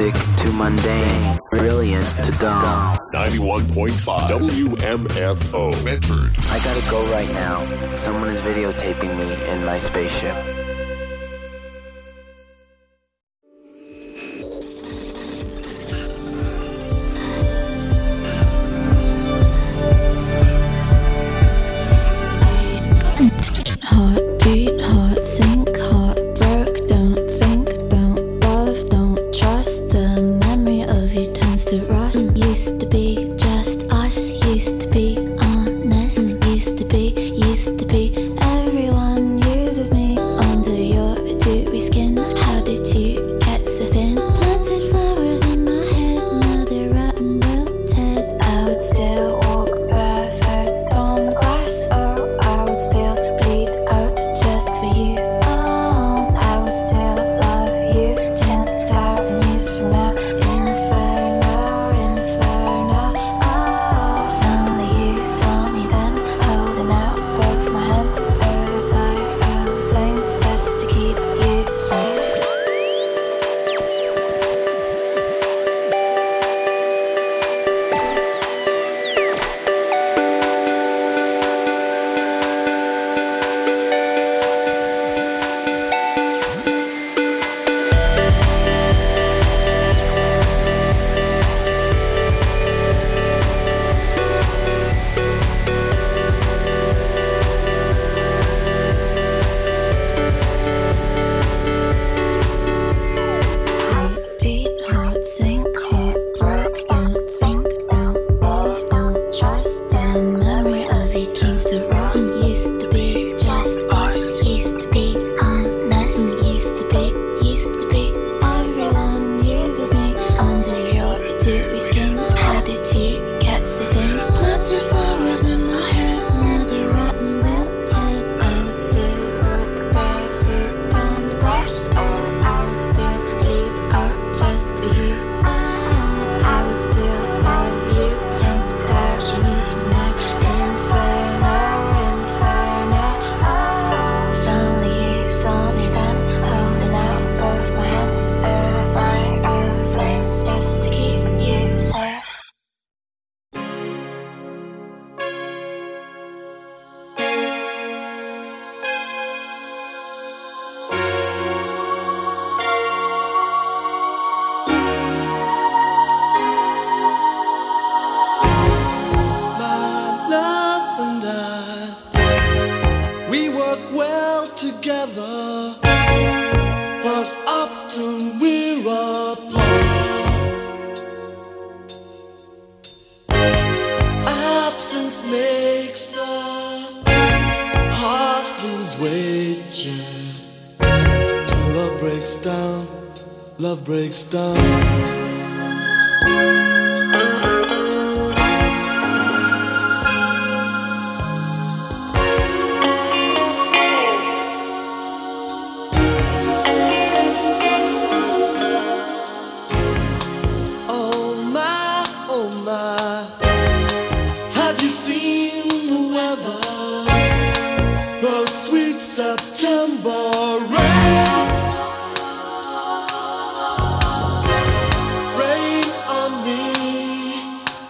simplistic to mundane, brilliant to dumb. 91.5 WMFO Medford. I gotta go right now. Someone is videotaping me in my spaceship. Heartbeat, heart sink, heart broke, don't think, don't love, don't trust. The memory of you turns to rust. Used to be just us, used to be honest, used to be everyone uses me. Under your dewy skin, how did you get so thin? Planted flowers in my head, now they're rotten wilted. I would still walk barefoot on the grass, oh, I would still bleed out just for you. Oh, I would still love you 10,000 years from now. Inferno, inferno. Oh, if only you saw me then, holding out both my hands over fire, over flames, just to keep you safe. Heartbeat, heart sink, heart broke, don't think, don't love, don't trust. The memory of you turns to rust. Used to be just us, used to be honest, used to be everyone uses me. Under your dewy skin, how did you get so thin? Planted flowers in my head, now they're rotten wilted. I would still walk barefoot on the grass, oh, I would still bleed out just for you. Oh, I would still love you 10,000 years from now. Inferno, inferno. Oh, if only you saw me then, holding out both my hands over fire, over flames, just to keep you safe. My love and I, we work well together, but often we're apart. Absence makes the heart lose weight, yeah. Till love breaks down, love breaks down. Oh my, have you seen the weather? The sweet September rain. Rain on me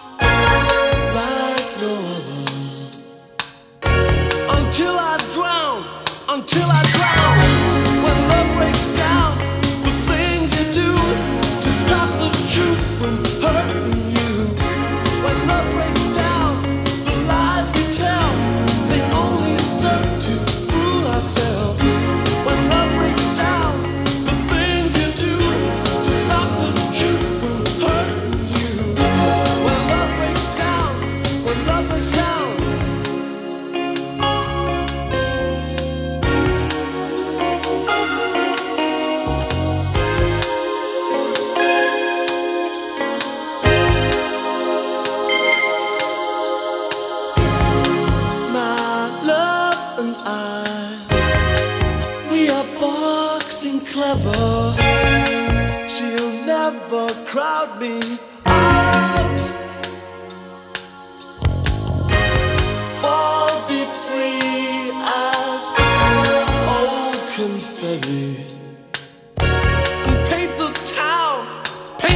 like no other. Until I drown, until I drown. When love breaks down, the things you do to stop the truth from hurting you. When love breaks down, the lies we tell, they only serve to fool ourselves. When love breaks down, the things you do to stop the truth from hurting you. When love breaks down, when love breaks down. My love and I, we are boxing clever. She'll never crowd me out. Fall, be free as old confetti, and paint the town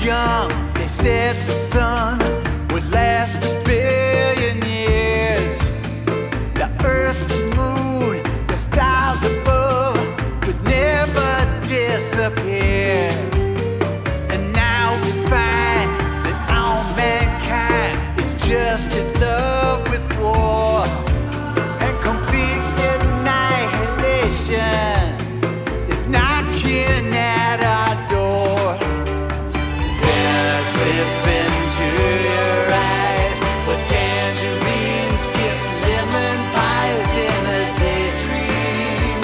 young, they said the sun would last a billion years. The earth, the moon, the stars above would never disappear. And now we find that all mankind is just in love with war and complete annihilation is knocking at our door. Then I slip into your eyes with tangerines, kiss lemon pies in a daydream,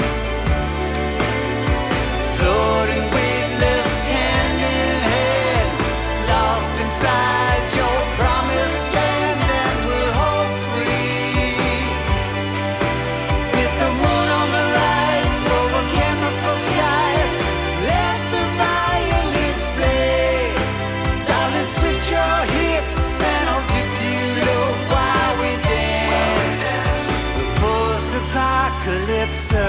floating weightless hand in hand, lost inside your promised land, and we're home free. With the moon on the rise over chemical skies, let the violins play. Darling, switch your hips and I'll dip you low while we dance. The post-apocalypse.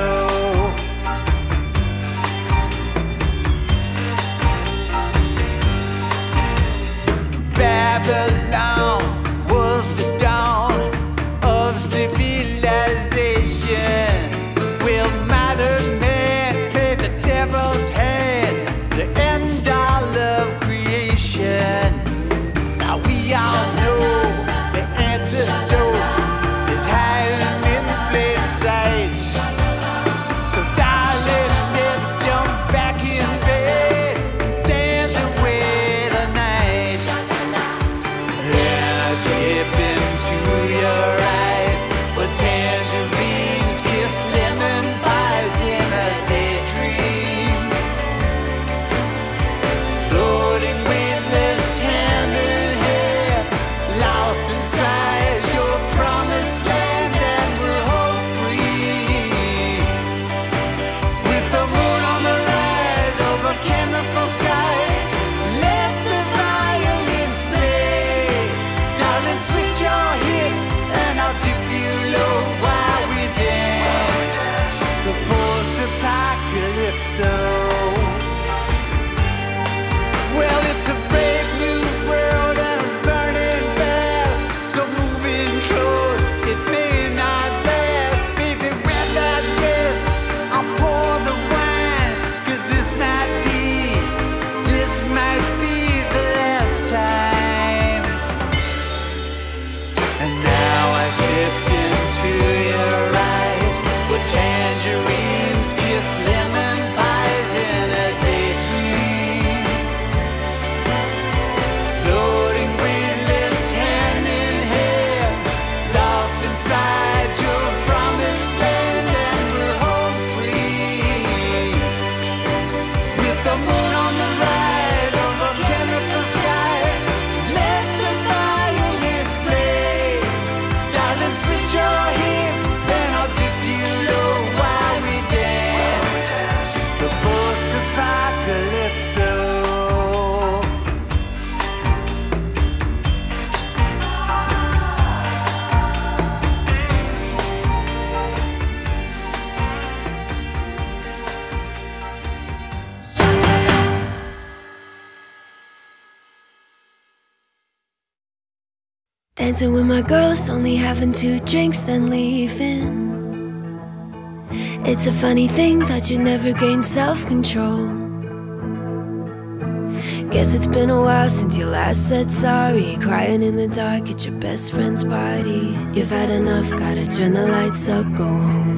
Babylon was the dawn of civilization. Will modern man play the devil's hand, the end all of creation? Now we all know the antidote is hiding in plain sight. So darling, let's jump back in bed and dance away the night. Then I slip into your eyes with tangerines, kiss lemon pies in a daydream, floating weightless hand in hand, lost inside your promised land, and we're home free. With the moon on the rise over chemical skies, let the violins play. Darling, switch your hips and I'll dip you low while we dance. The post-apocalypse. Well, it's a brave new world and it's burning fast, so moving close, it may not last. Baby, wear that dress, I'll pour the wine, 'cause this might be the last time. And now I slip into your eyes with tangerines, kiss lemon pies in a daydream, floating weightless hand in hand, lost inside your promised land, and we're home free. With the moon on the rise over chemical skies, let the violins play. Darling, switch your hips and I'll dip you low while we dance. The post-apocalypse. Dancing with my girls, only having 2 drinks, then leaving. It's a funny thing that you never gain self-control. Guess it's been a while since you last said sorry, crying in the dark at your best friend's party. You've had enough, gotta turn the lights up, go home.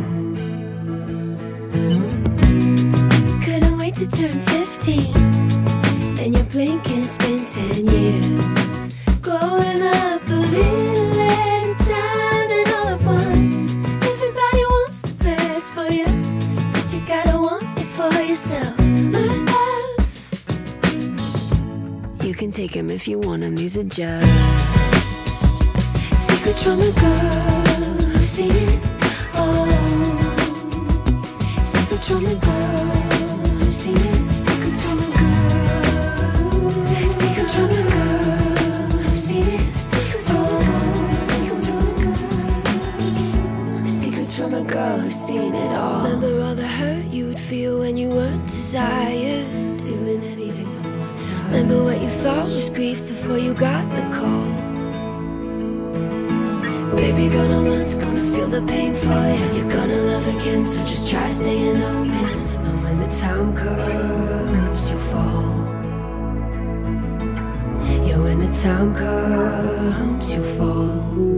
Couldn't wait to turn 15, then you blink and it's been 10 years. Growing up a little at a time and all at once. Everybody wants the best for you, but you gotta want it for yourself, my love. You can take them if you want them, these are just secrets from a girl who's seen it all. Secrets from a girl who's seen it. Secrets from a girl. Secrets from a girl. From a girl who's seen it all. Remember all the hurt you would feel when you weren't desired, doing anything for more time. Remember what you thought was grief before you got the call. Baby, gonna once, gonna feel the pain for you. You're gonna love again, so just try staying open. And when the time comes, you fall. Yeah, when the time comes, you fall.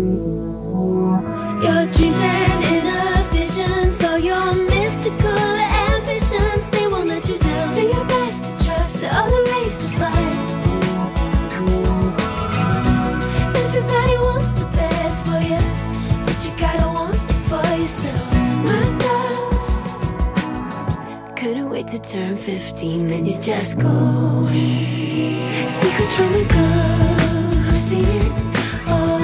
Your dreams and inner visions, all your mystical ambitions, they won't let you down. Do your best to trust the other race of life. Everybody wants the best for you, but you gotta want it for yourself. My love, couldn't wait to turn 15, then you just go. Secrets from a girl who's seen it all.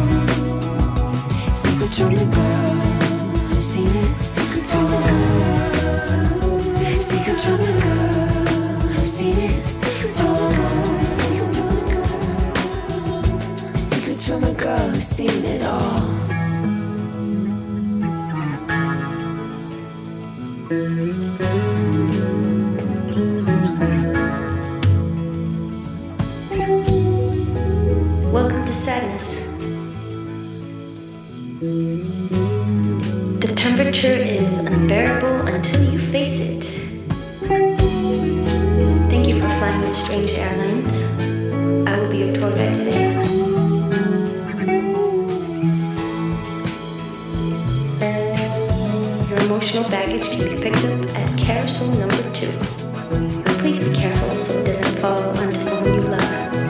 Secrets from a girl who's seen it. Secrets from a girl. Secrets from a girl who's seen it. Secrets from a girl. Secrets from a girl. Secrets from a girl who's seen it all. Welcome to sadness. The temperature is unbearable until you face it. Thank you for flying with Strange Airlines. I will be your tour guide today. Your emotional baggage can be picked up at carousel number 2. Please be careful so it doesn't fall onto someone you love.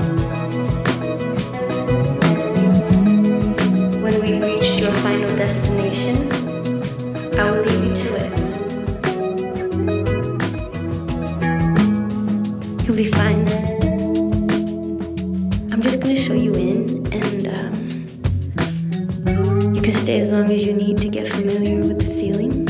When we've reached your final destination, I will leave you to it. You'll be fine. I'm just gonna show you in, and you can stay as long as you need to get familiar with the feeling.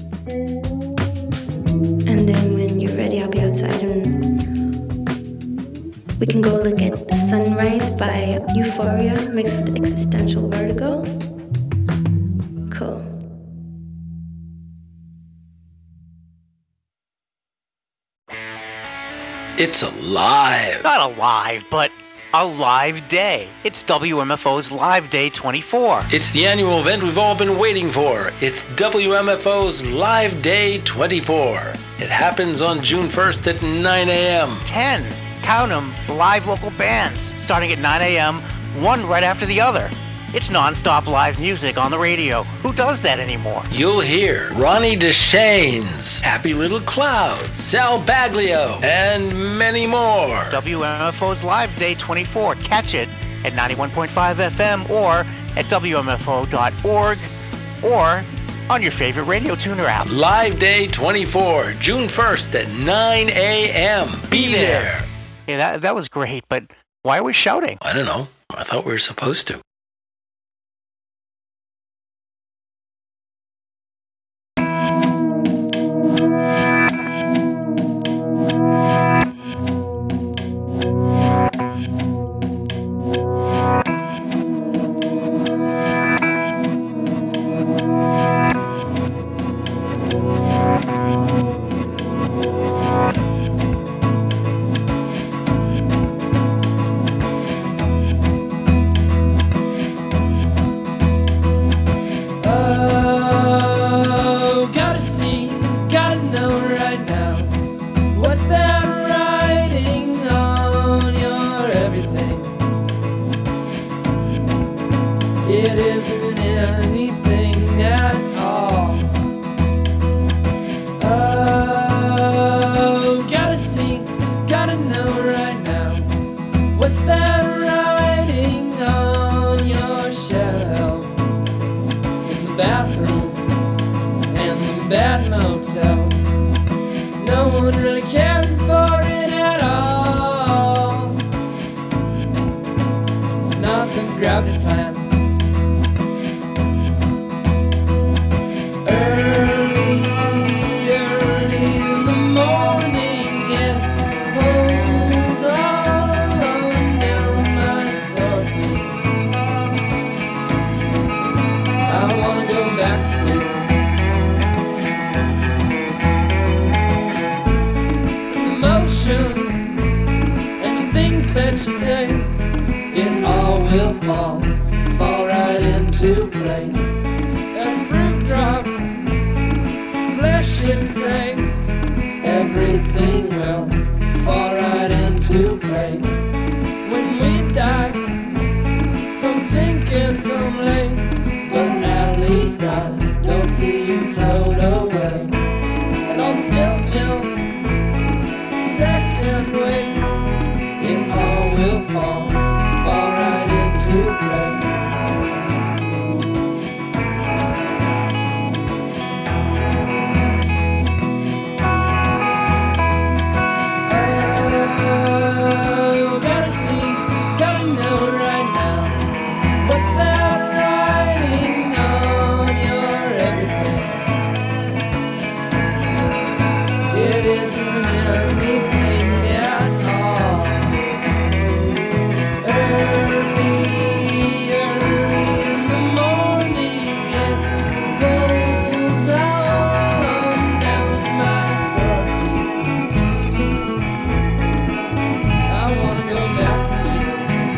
And then when you're ready, I'll be outside and we can go look at Sunrise by Euphoria mixed with existential vertigo. Cool. It's alive. Not alive, but a live day. It's WMFO's Live Day 24. It's the annual event we've all been waiting for. It's WMFO's Live Day 24. It happens on June 1st at 9 a.m. 10, count them, live local bands, starting at 9 a.m., one right after the other. It's non-stop live music on the radio. Who does that anymore? You'll hear Ronnie DeShanes, Happy Little Clouds, Sal Baglio, and many more. WMFO's Live Day 24. Catch it at 91.5 FM or at WMFO.org or on your favorite radio tuner app. Live Day 24, June 1st at 9 a.m. Be there. Yeah, that was great, but why are we shouting? I don't know. I thought we were supposed to. It isn't anything at all. Oh, gotta see, gotta know right now. What's that writing on your shelf? In the bathrooms and the bad motels, no one really cared for it. you say, it all will fall right into place. As fruit drops, flesh it sinks, everything will fall right into place. When we die, some sink and some lay, but at least I don't see you float away. And all the spilled milk, sex and weight, it all will fall right into place. Oh, gotta see, gotta know right now. What's that writing on your everything? It isn't anything at all. Early in the morning, it pulls on down my sore feet. I wanna go back to sleep.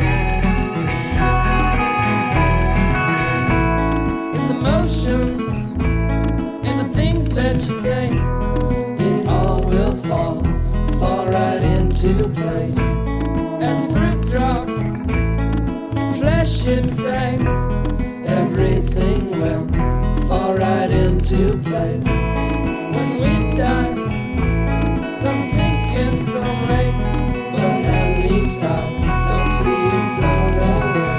In the motions and the things that you say, it all will fall right into place. As fruit drops, flesh it sinks, everything will fall right into place. When we die, some sink and some lay, but at least I don't see you float away.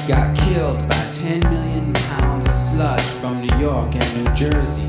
got killed by 10 million pounds of sludge from New York and New Jersey.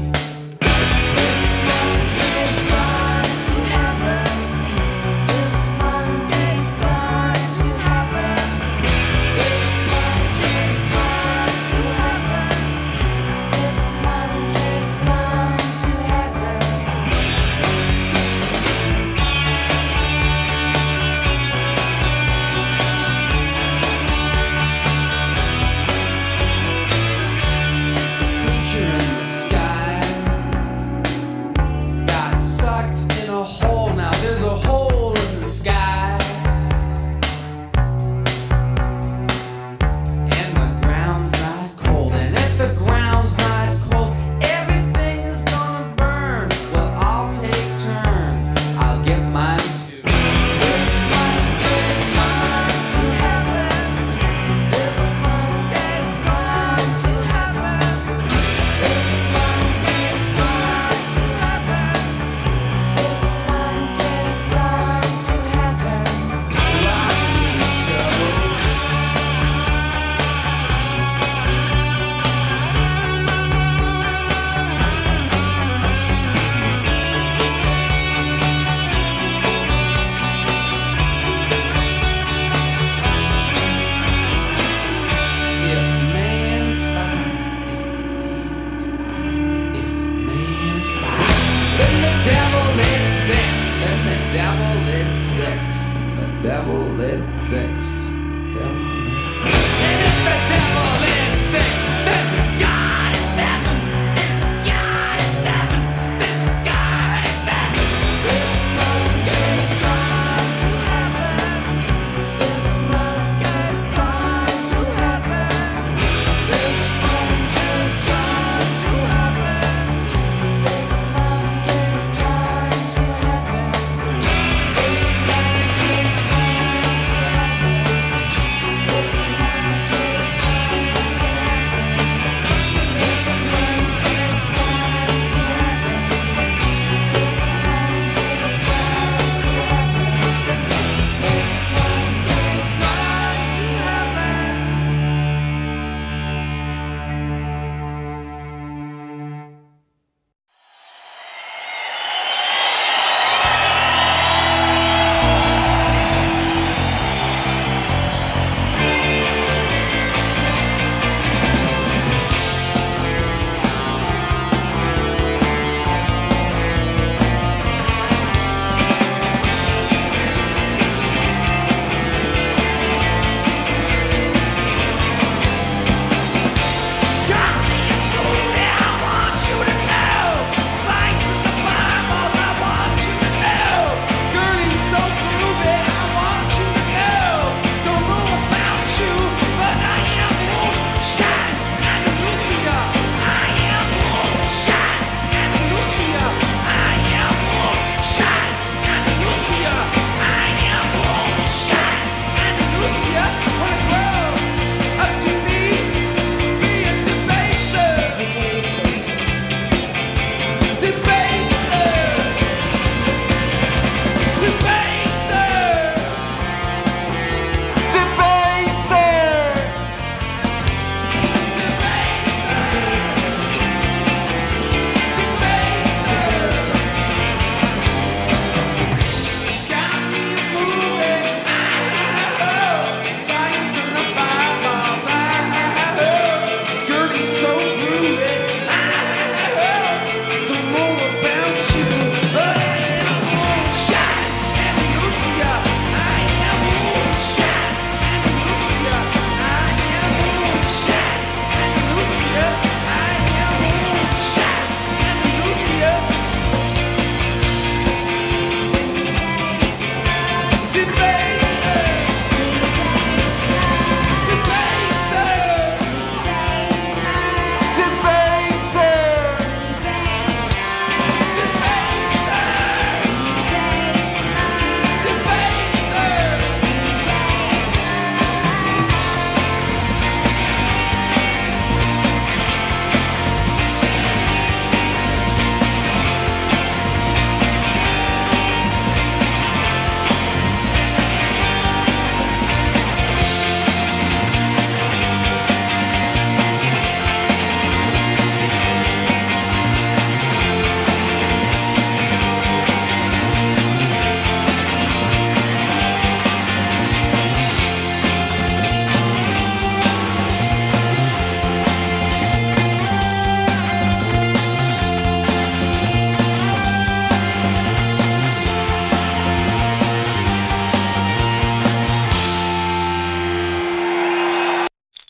Creature in the sky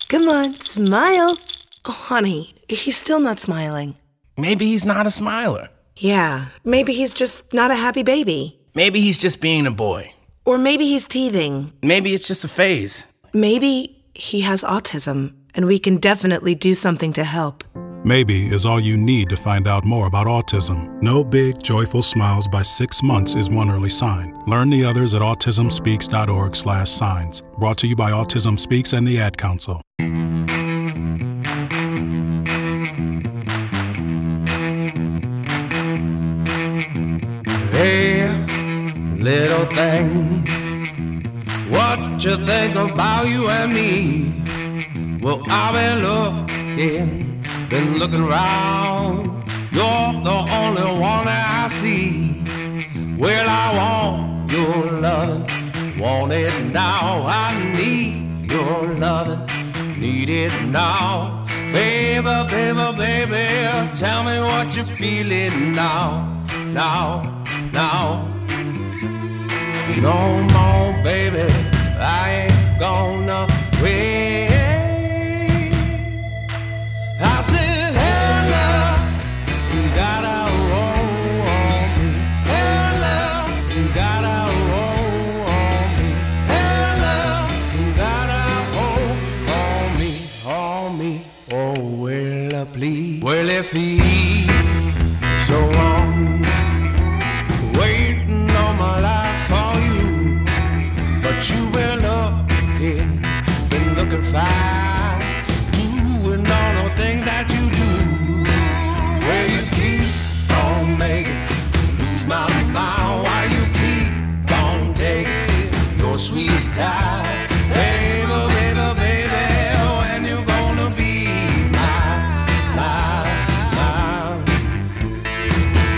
Come on, smile. Oh, honey, he's still not smiling. Maybe he's not a smiler. Yeah, maybe he's just not a happy baby. Maybe he's just being a boy. Or maybe he's teething. Maybe it's just a phase. Maybe he has autism, and we can definitely do something to help. Maybe is all you need to find out more about autism. No big, joyful smiles by 6 months is one early sign. Learn the others at autismspeaks.org/signs. Brought to you by Autism Speaks and the Ad Council. Hey, little thing, what you think about you and me? Well, I've been looking around. You're the only one that I see. Well, I want your loving, want it now. I need your loving, need it now. Baby, baby, baby, tell me what you're feeling now, now. Come on, baby, I ain't gonna wait. I said, hey, love, you gotta roll on me. Hey, love, you gotta roll on me. Hey, love, you gotta hold on me. Oh, well, please. Well, if he's so long waiting all my life for you, but you've been looking fine, doing all the things that you do. Well, you keep on making lose my mind, while you keep on taking your sweet time. Baby, baby, baby, when you gonna be mine?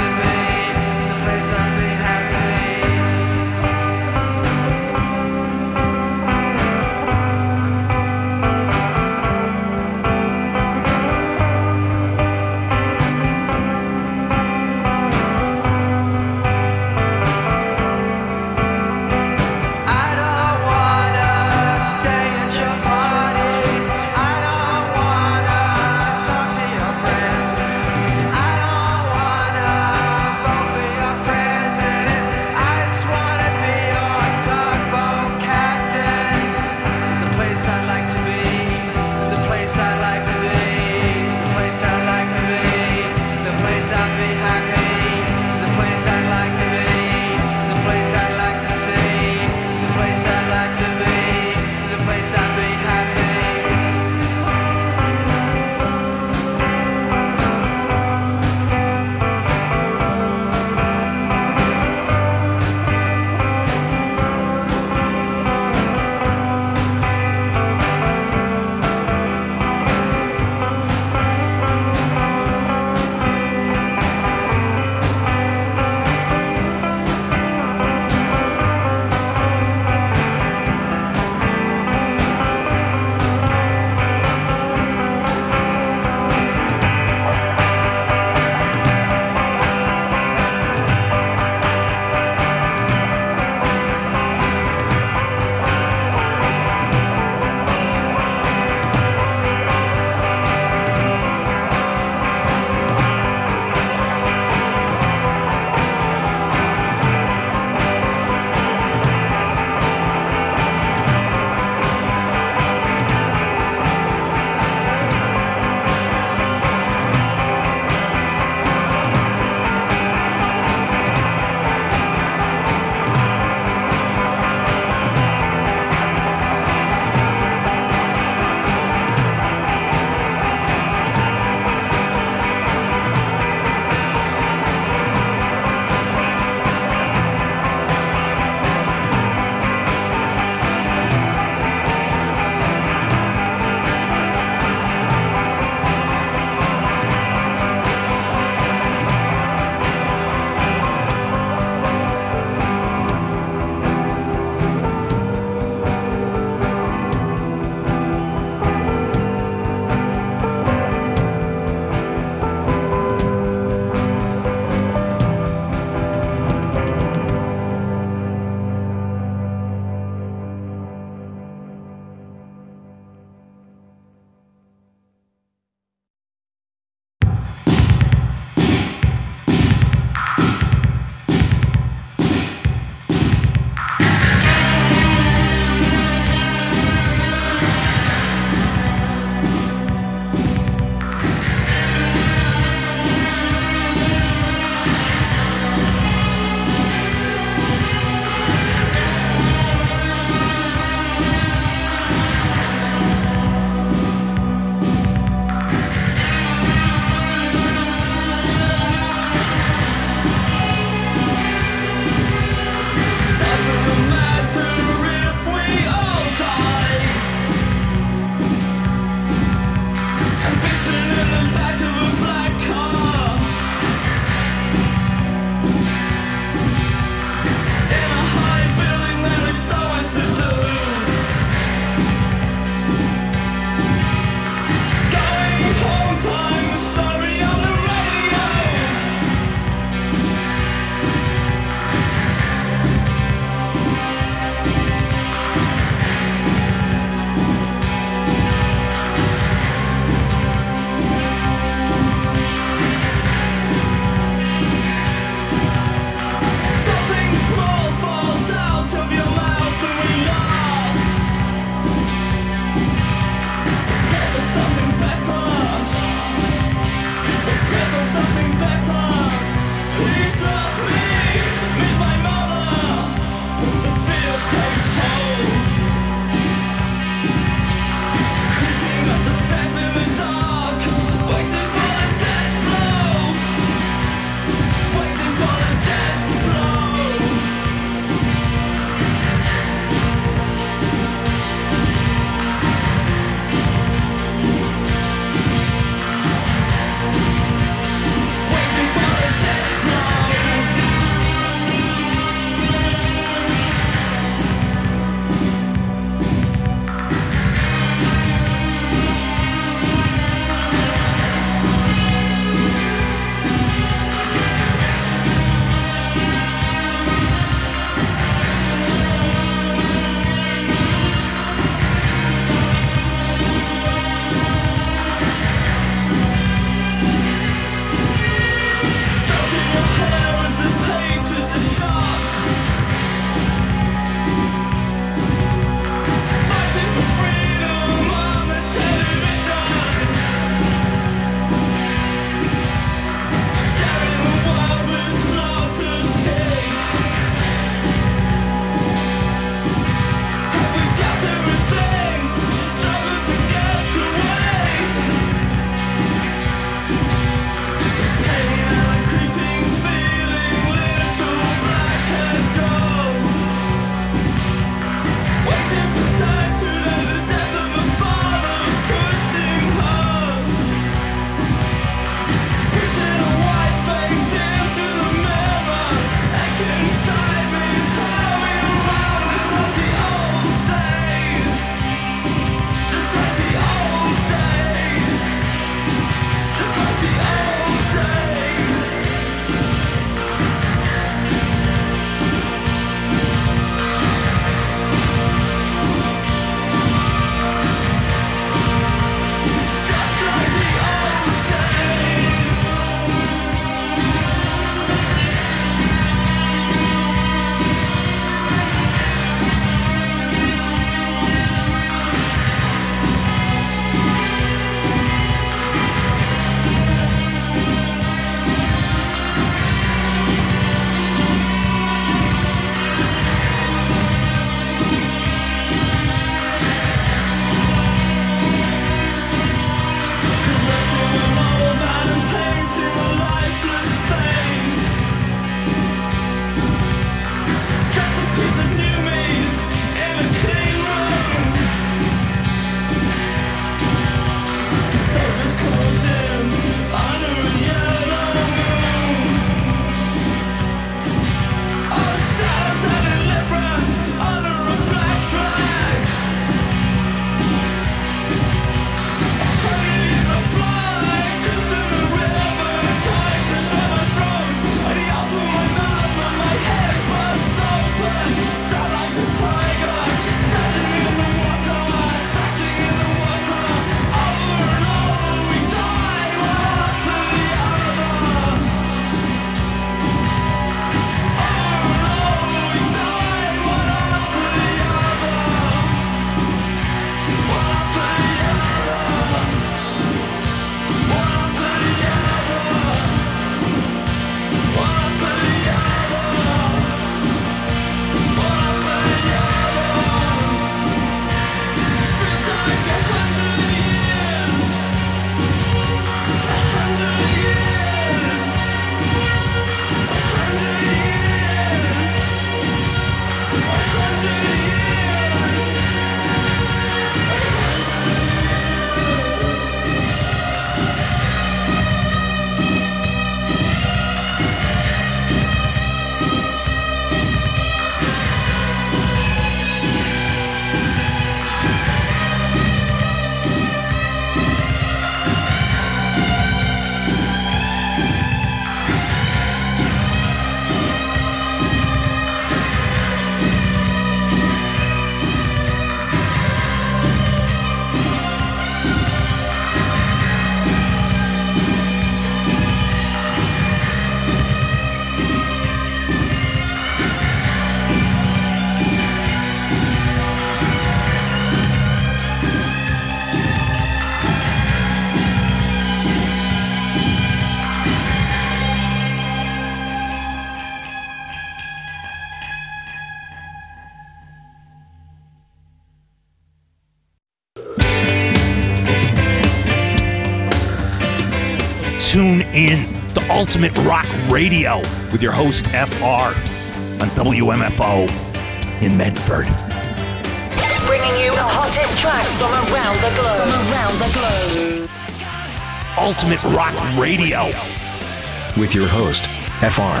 tune in to Ultimate Rock Radio with your host, FR, on WMFO in Medford. Bringing you the hottest tracks from around the globe. Ultimate Rock Radio with your host, FR.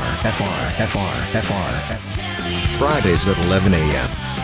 Fridays at 11 a.m.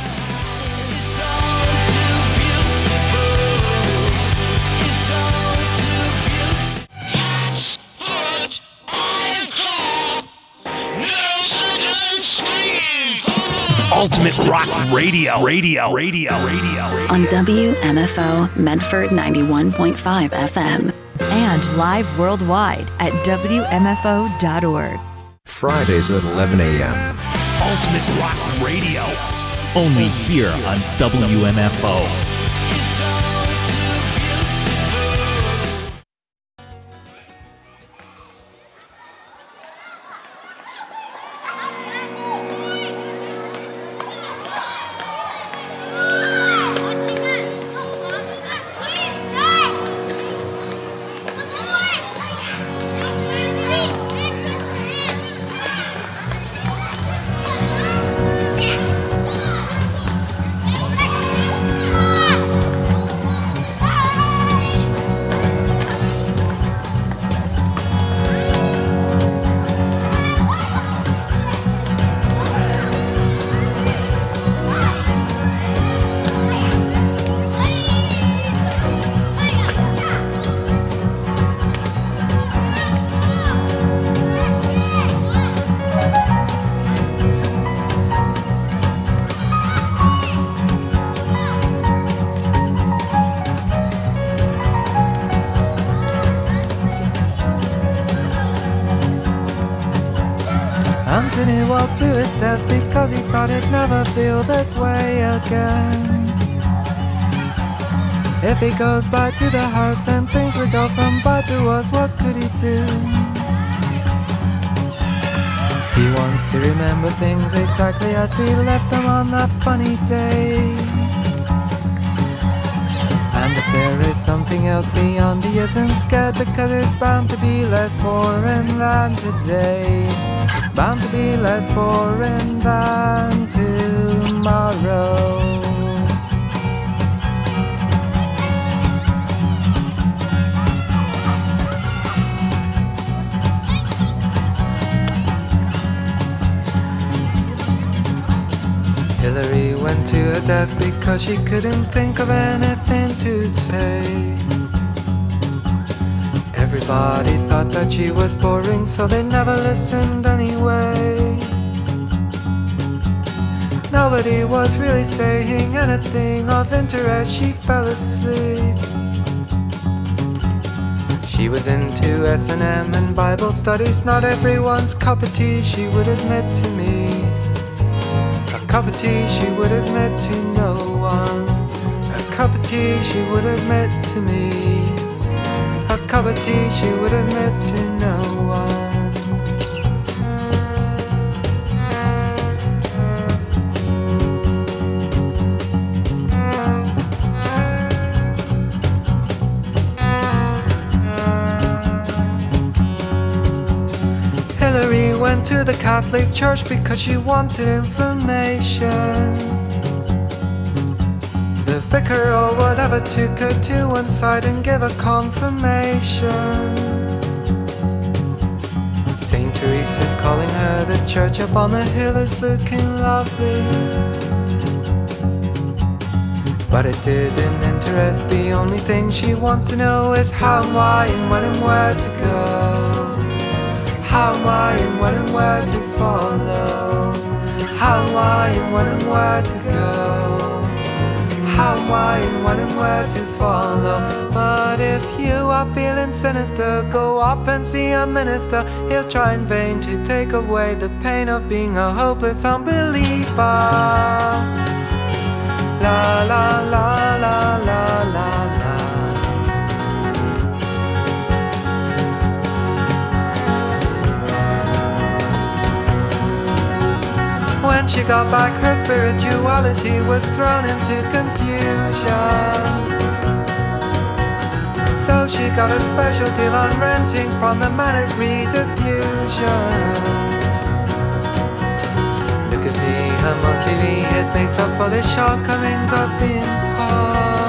Ultimate Rock Radio. On WMFO Medford 91.5 FM. And live worldwide at WMFO.org. Fridays at 11 a.m. Ultimate Rock Radio. Only here on WMFO. Anthony walked to his death because he thought he'd never feel this way again. If he goes back to the house, then things will go from bad to worse. What could he do? He wants to remember things exactly as he left them on that funny day. And if there is something else beyond, he isn't scared, because it's bound to be less boring than today. Bound to be less boring than tomorrow. Hillary went to her death because she couldn't think of anything to say. Everybody thought that she was boring, so they never listened anyway. Nobody was really saying anything of interest. She fell asleep. She was into S&M and Bible studies, not everyone's cup of tea, she would admit to me. A cup of tea she would admit to no one. A cup of tea she would admit to me. A cup of tea she would admit to no one. Hillary went to the Catholic Church because she wanted information. The vicar or whatever took her to one side and gave her confirmation. St. Teresa's calling her, the church up on the hill is looking lovely. But it didn't interest, the only thing she wants to know is how and why and when and where to go. How and why and when and where to follow. How and why and when and where to go. How and why and when and where to follow. But if you are feeling sinister, go off and see a minister. He'll try in vain to take away the pain of being a hopeless unbeliever. La la la la la la la. When she got back, her spirituality was thrown into confusion. so she got a special deal on renting from the man at Rediffusion. Look at me, I'm on TV, it makes up for the shortcomings of being poor.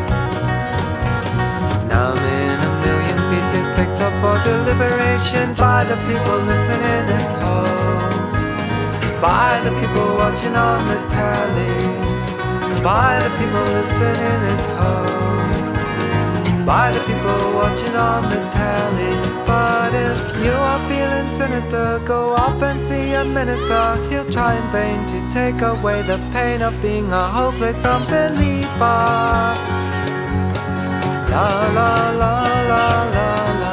Now I'm in a million pieces picked up for deliberation by the people listening at home, by the people watching on the telly, by the people listening at home, by the people watching on the telly. But if you are feeling sinister, go off and see a minister. He'll try in vain to take away the pain of being a hopeless unbeliever. La la la la la la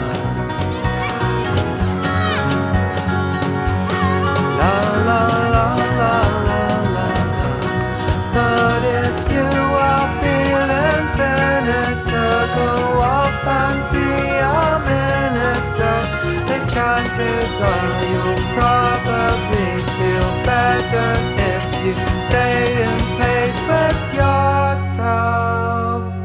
la la la la la la. But if you are feeling sinister, go off and see a minister. The chances are you'll probably feel better if you stay in place with yourself.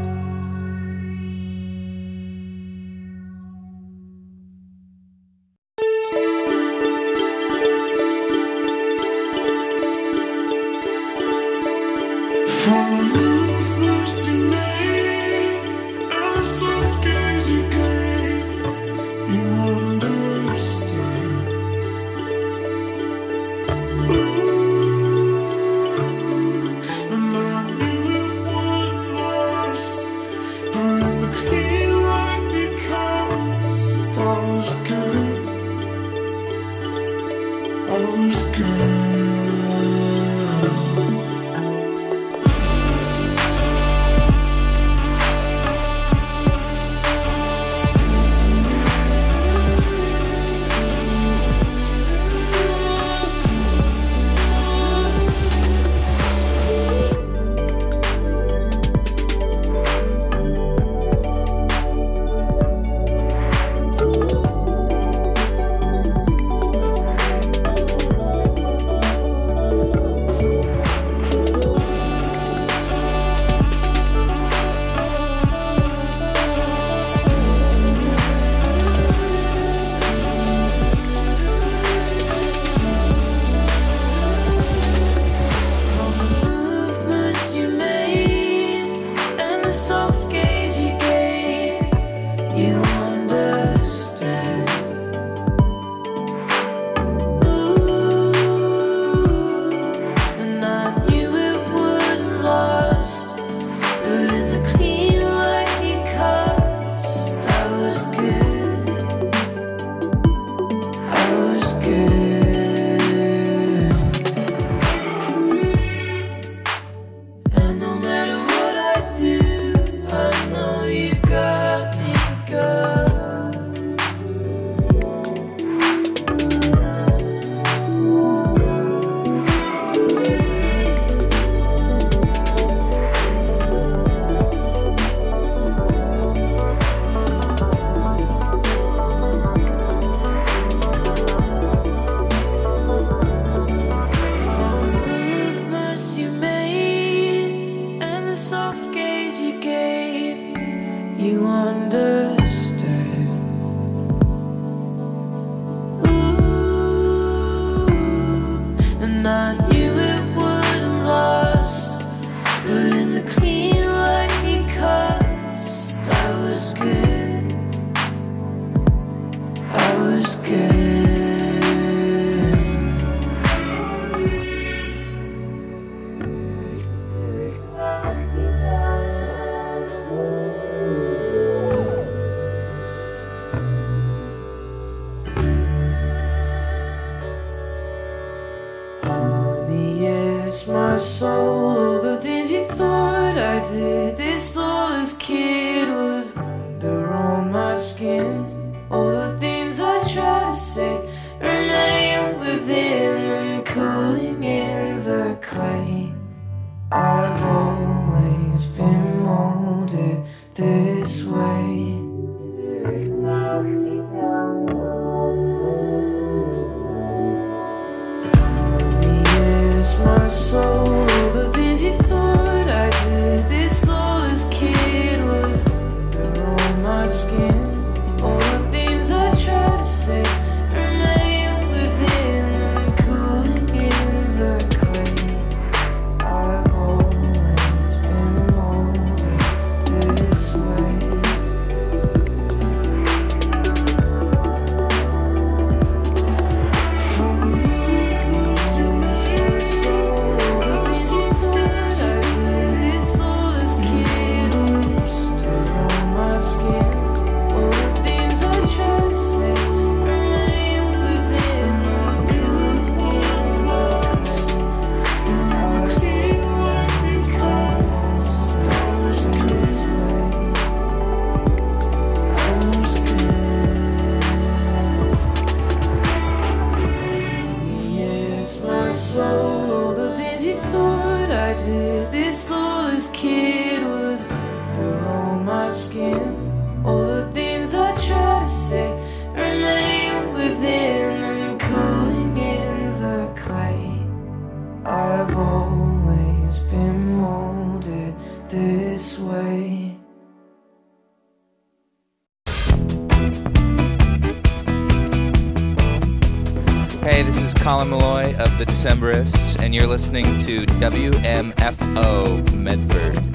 My soul, all the things you thought I did, this soulless kid was under on my skin. All the things I tried to say remain within and cooling in the clay. I've always been molded this way. My soul, all the things you thought I did, this soulless kid was under Hey, this is Colin Malloy of the Decemberists, and you're listening to WMFO Medford.